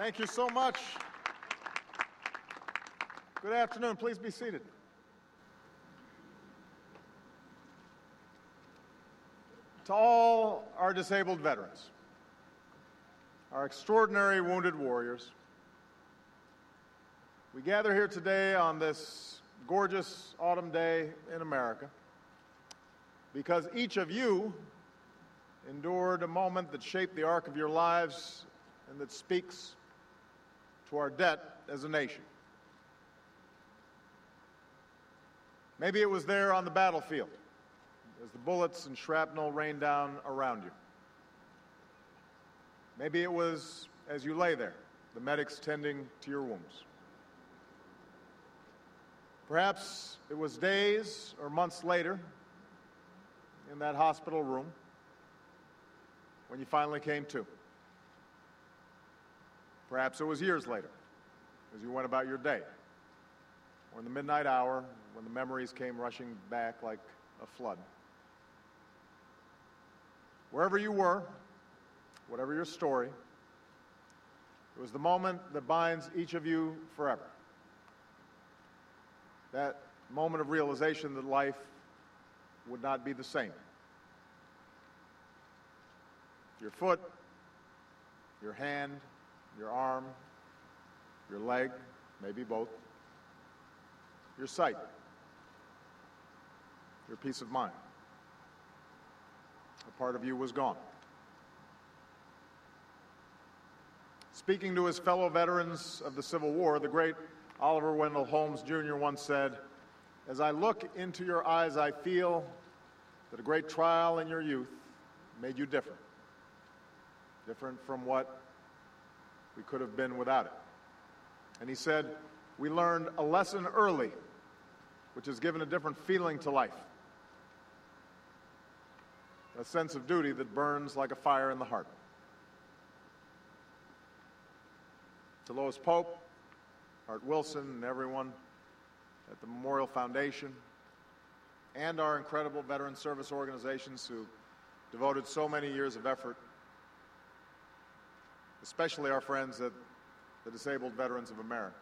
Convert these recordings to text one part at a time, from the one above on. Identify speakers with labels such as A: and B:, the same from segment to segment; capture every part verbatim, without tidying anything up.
A: Thank you so much. Good afternoon. Please be seated. To all our disabled veterans, our extraordinary wounded warriors, we gather here today on this gorgeous autumn day in America because each of you endured a moment that shaped the arc of your lives and that speaks to our debt as a nation. Maybe it was there on the battlefield as the bullets and shrapnel rained down around you. Maybe it was as you lay there, the medics tending to your wounds. Perhaps it was days or months later in that hospital room when you finally came to. Perhaps it was years later as you went about your day, or in the midnight hour when the memories came rushing back like a flood. Wherever you were, whatever your story, it was the moment that binds each of you forever. That moment of realization that life would not be the same. Your foot, your hand, your arm, your leg, maybe both, your sight, your peace of mind. A part of you was gone. Speaking to his fellow veterans of the Civil War, the great Oliver Wendell Holmes Junior once said, "As I look into your eyes, I feel that a great trial in your youth made you different, different from what we could have been without it." And he said, "We learned a lesson early, which has given a different feeling to life, a sense of duty that burns like a fire in the heart." To Lois Pope, Art Wilson, and everyone at the Memorial Foundation, and our incredible veteran service organizations who devoted so many years of effort, especially our friends at the Disabled Veterans of America.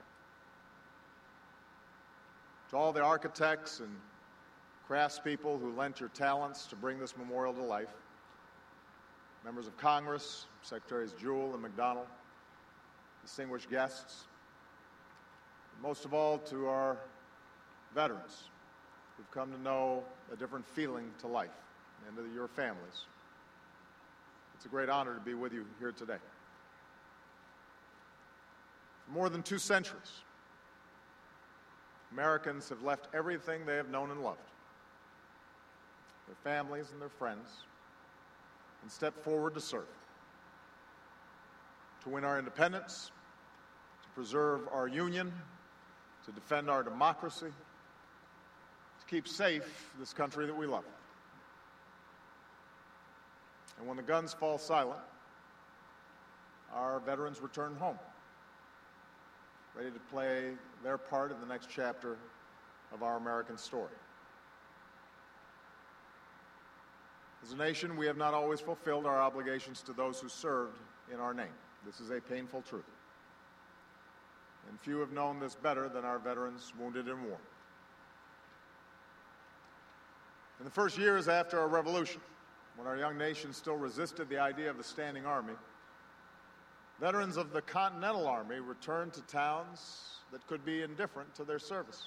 A: To all the architects and craftspeople who lent your talents to bring this memorial to life, members of Congress, Secretaries Jewell and McDonnell, distinguished guests, and most of all to our veterans who've come to know a different feeling to life, and to your families. It's a great honor to be with you here today. For more than two centuries, Americans have left everything they have known and loved, their families and their friends, and stepped forward to serve, to win our independence, to preserve our union, to defend our democracy, to keep safe this country that we love. And when the guns fall silent, our veterans return home, ready to play their part in the next chapter of our American story. As a nation, we have not always fulfilled our obligations to those who served in our name. This is a painful truth. And few have known this better than our veterans wounded in war. In the first years after our revolution, when our young nation still resisted the idea of the standing army, veterans of the Continental Army returned to towns that could be indifferent to their service.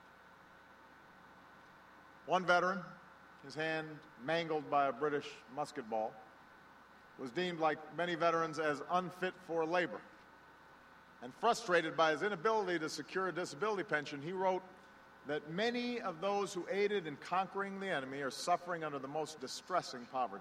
A: One veteran, his hand mangled by a British musket ball, was deemed, like many veterans, as unfit for labor. And frustrated by his inability to secure a disability pension, he wrote that many of those who aided in conquering the enemy are suffering under the most distressing poverty.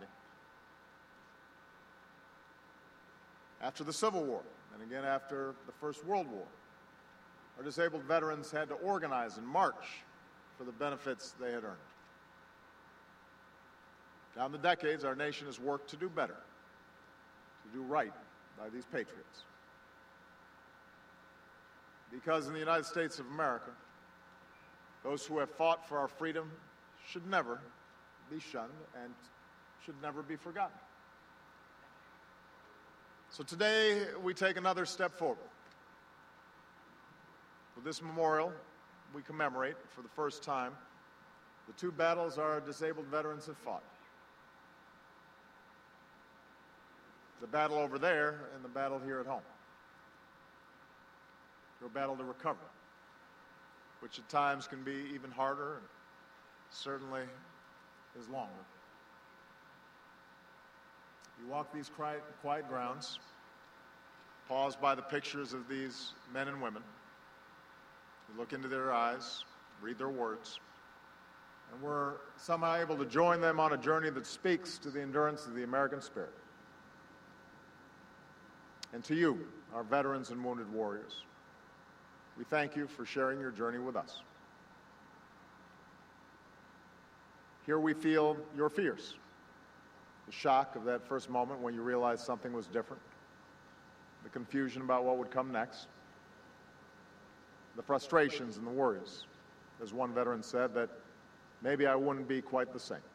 A: After the Civil War, and again after the First World War, our disabled veterans had to organize and march for the benefits they had earned. Down the decades, our nation has worked to do better, to do right by these patriots. Because in the United States of America, those who have fought for our freedom should never be shunned and should never be forgotten. So today, we take another step forward. With this memorial, we commemorate, for the first time, the two battles our disabled veterans have fought. The battle over there and the battle here at home. Your battle to recover, which at times can be even harder and certainly is longer. You walk these quiet, quiet grounds, pause by the pictures of these men and women. You look into their eyes, read their words, and we're somehow able to join them on a journey that speaks to the endurance of the American spirit. And to you, our veterans and wounded warriors, we thank you for sharing your journey with us. Here we feel your fears, the shock of that first moment when you realized something was different, the confusion about what would come next, the frustrations and the worries, as one veteran said, that maybe I wouldn't be quite the same.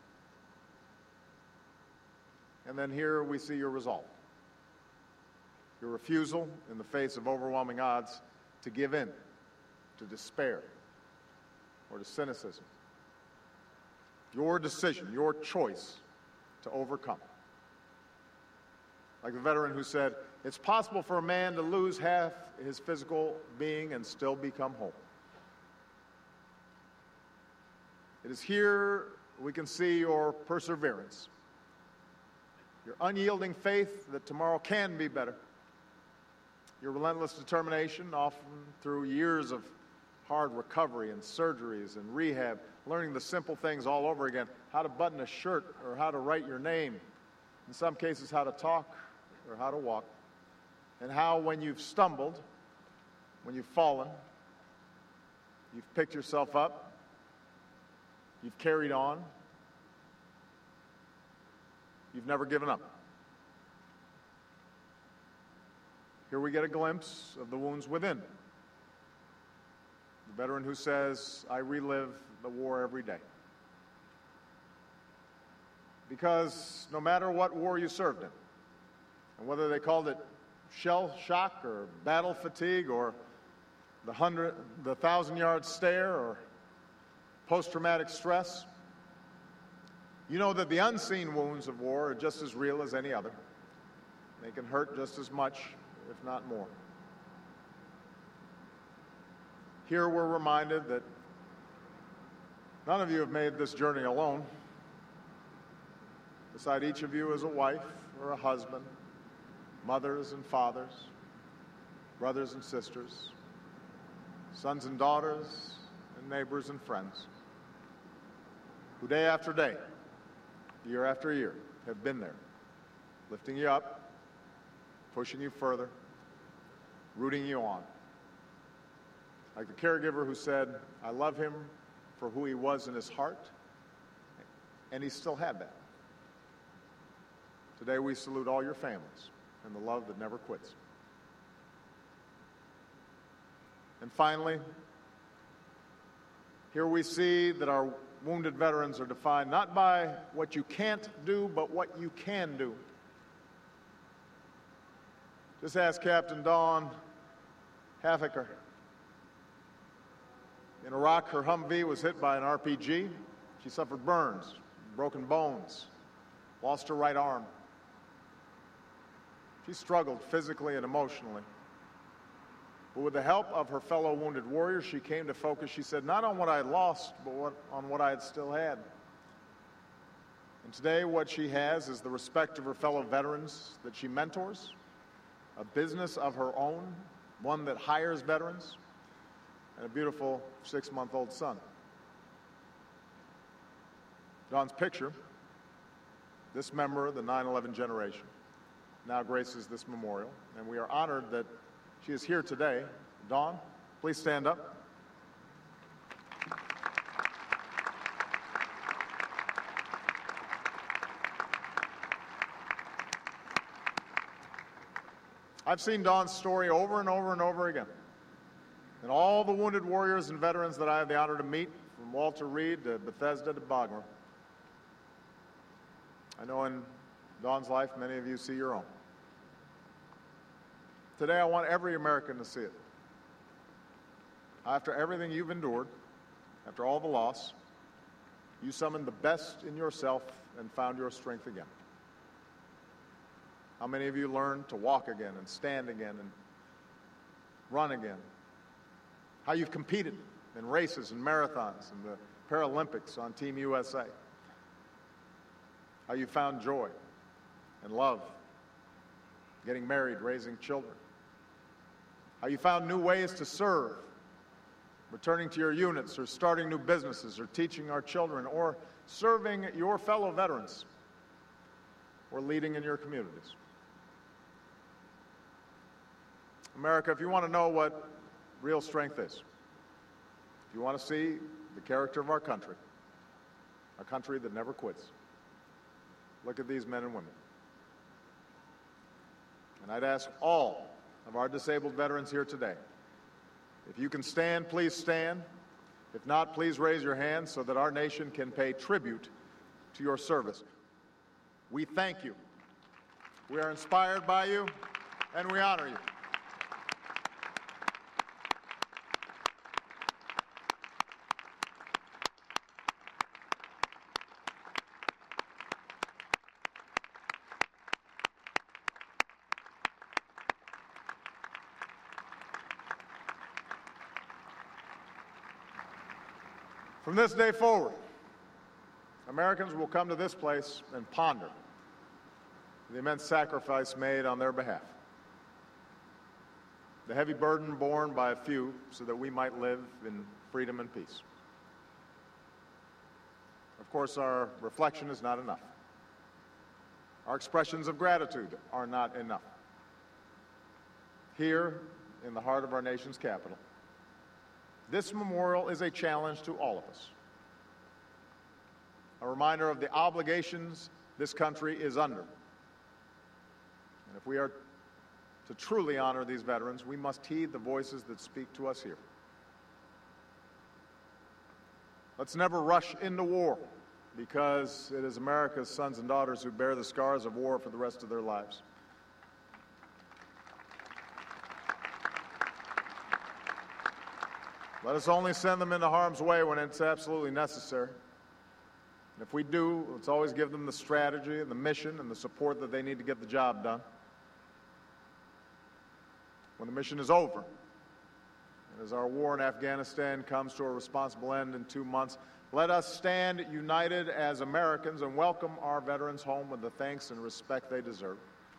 A: And then here we see your resolve, your refusal in the face of overwhelming odds to give in to despair or to cynicism. Your decision, your choice to overcome. Like the veteran who said, it's possible for a man to lose half his physical being and still become whole. It is here we can see your perseverance, your unyielding faith that tomorrow can be better, your relentless determination, often through years of hard recovery and surgeries and rehab, learning the simple things all over again, how to button a shirt or how to write your name, in some cases how to talk or how to walk, and how when you've stumbled, when you've fallen, you've picked yourself up, you've carried on, you've never given up. Here we get a glimpse of the wounds within. The veteran who says, I relive the war every day. Because no matter what war you served in, and whether they called it shell shock or battle fatigue or the hundred, the thousand-yard stare or post-traumatic stress, you know that the unseen wounds of war are just as real as any other. They can hurt just as much, if not more. Here we're reminded that none of you have made this journey alone. Beside each of you is a wife or a husband, mothers and fathers, brothers and sisters, sons and daughters, and neighbors and friends, who day after day, year after year, have been there, lifting you up, pushing you further, rooting you on. Like the caregiver who said, I love him for who he was in his heart, and he still had that. Today we salute all your families and the love that never quits. And finally, here we see that our wounded veterans are defined not by what you can't do, but what you can do. Just ask Captain Dawn Hafeker. In Iraq, her Humvee was hit by an R P G. She suffered burns, broken bones, lost her right arm. She struggled physically and emotionally. But with the help of her fellow wounded warriors, she came to focus, she said, not on what I had lost, but what, on what I had still had. And today what she has is the respect of her fellow veterans that she mentors, a business of her own, one that hires veterans, and a beautiful six-month-old son. Dawn's picture, this member of the nine eleven generation, now graces this memorial, and we are honored that she is here today. Dawn, please stand up. I've seen Dawn's story over and over and over again. And all the wounded warriors and veterans that I have the honor to meet, from Walter Reed to Bethesda to Bagram, I know in Dawn's life, many of you see your own. Today, I want every American to see it. After everything you've endured, after all the loss, you summoned the best in yourself and found your strength again. How many of you learned to walk again and stand again and run again? How you've competed in races and marathons and the Paralympics on Team U S A. How you found joy and love, getting married, raising children. How you found new ways to serve, returning to your units or starting new businesses or teaching our children or serving your fellow veterans or leading in your communities. America, if you want to know what real strength is, if you want to see the character of our country, a country that never quits, look at these men and women. And I'd ask all of our disabled veterans here today, if you can stand, please stand. If not, please raise your hand so that our nation can pay tribute to your service. We thank you. We are inspired by you, and we honor you. From this day forward, Americans will come to this place and ponder the immense sacrifice made on their behalf, the heavy burden borne by a few so that we might live in freedom and peace. Of course, our reflection is not enough. Our expressions of gratitude are not enough. Here, in the heart of our nation's capital, this memorial is a challenge to all of us, a reminder of the obligations this country is under. And if we are to truly honor these veterans, we must heed the voices that speak to us here. Let's never rush into war, because it is America's sons and daughters who bear the scars of war for the rest of their lives. Let us only send them into harm's way when it's absolutely necessary. And if we do, let's always give them the strategy and the mission and the support that they need to get the job done. When the mission is over, and as our war in Afghanistan comes to a responsible end in two months, let us stand united as Americans and welcome our veterans home with the thanks and respect they deserve.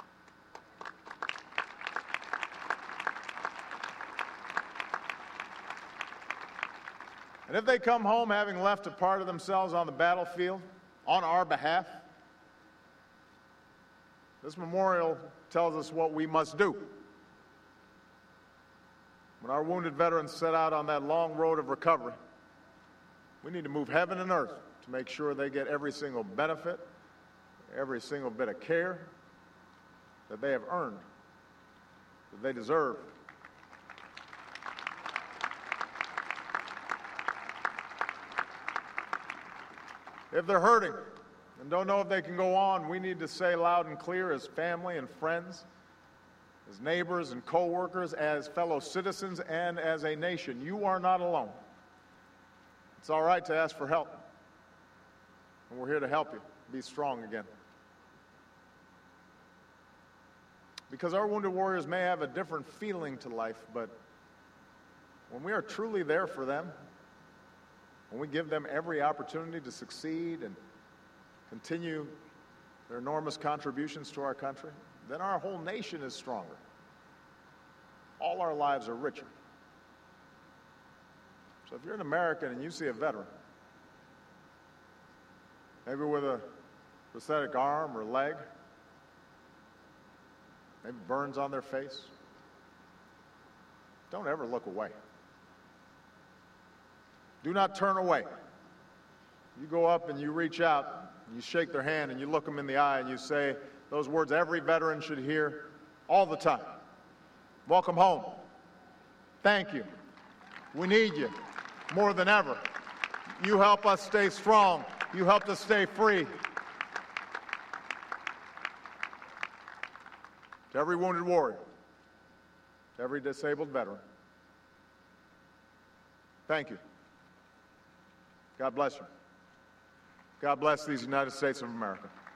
A: And if they come home having left a part of themselves on the battlefield on our behalf, this memorial tells us what we must do. When our wounded veterans set out on that long road of recovery, we need to move heaven and earth to make sure they get every single benefit, every single bit of care that they have earned, that they deserve. If they're hurting and don't know if they can go on, we need to say loud and clear as family and friends, as neighbors and co-workers, as fellow citizens, and as a nation, you are not alone. It's all right to ask for help, and we're here to help you be strong again. Because our wounded warriors may have a different feeling to life, but when we are truly there for them, when we give them every opportunity to succeed and continue their enormous contributions to our country, then our whole nation is stronger. All our lives are richer. So if you're an American and you see a veteran, maybe with a prosthetic arm or leg, maybe burns on their face, don't ever look away. Do not turn away. You go up and you reach out, and you shake their hand, and you look them in the eye, and you say those words every veteran should hear all the time. Welcome home. Thank you. We need you more than ever. You help us stay strong. You helped us stay free. To every wounded warrior, to every disabled veteran, thank you. God bless you. God bless these United States of America.